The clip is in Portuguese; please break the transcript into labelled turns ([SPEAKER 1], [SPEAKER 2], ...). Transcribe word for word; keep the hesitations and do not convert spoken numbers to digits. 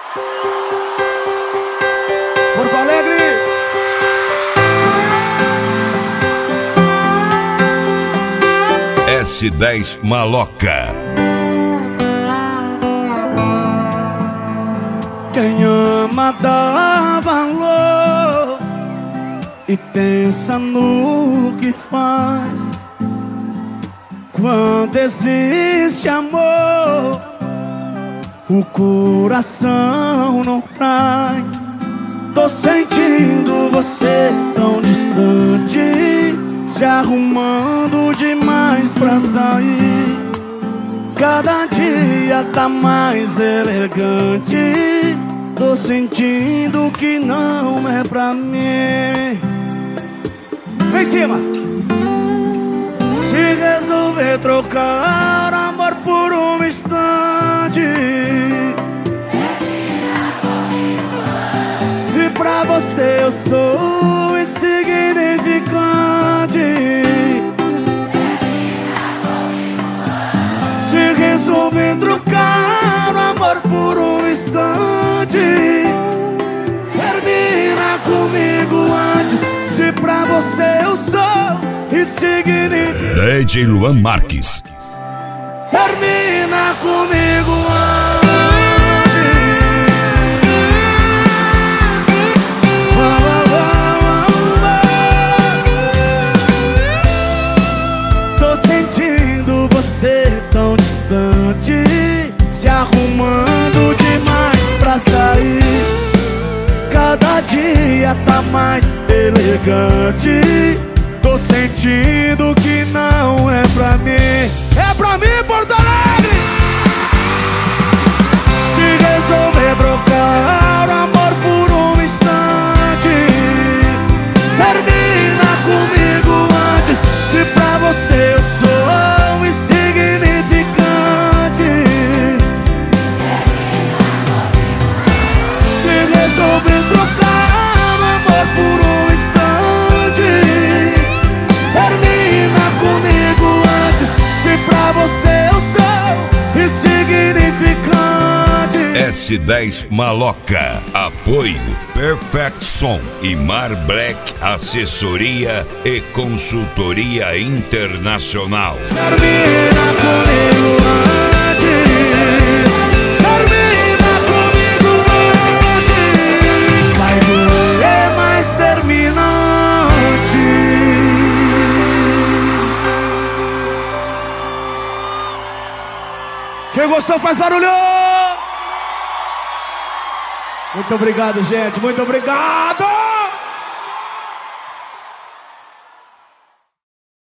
[SPEAKER 1] Porto Alegre.
[SPEAKER 2] S dez Maloca.
[SPEAKER 1] Quem ama dá valor e pensa no que faz. Quando existe amor, o coração não trai. Tô sentindo você tão distante, se arrumando demais pra sair. Cada dia tá mais elegante. Tô sentindo que não é pra mim. Vem em cima. Se resolver trocar amor por um instante, se pra você eu sou insignificante, se resolver trocar amor por um instante, termina comigo antes. Se pra você eu sou insignificante,
[SPEAKER 2] D J Luan Marques,
[SPEAKER 1] termina comigo antes. Tô sentindo você tão distante, se arrumando demais pra sair. Cada dia tá mais elegante. Tô sentindo que não é pra mim. É pra mim, Porto Alegre! Se resolver trocar amor por um instante, termina comigo antes. Se pra você eu sou insignificante, se resolver trocar amor por um instante, termina comigo antes. Se pra você eu sou insignificante.
[SPEAKER 2] S dez Maloca. Apoio Perfect Som e Mar Black Assessoria e Consultoria Internacional.
[SPEAKER 1] Termina comigo antes. Termina comigo antes. Vai doer, mas termina antes. Quem gostou faz barulho! Muito obrigado, gente. Muito obrigado!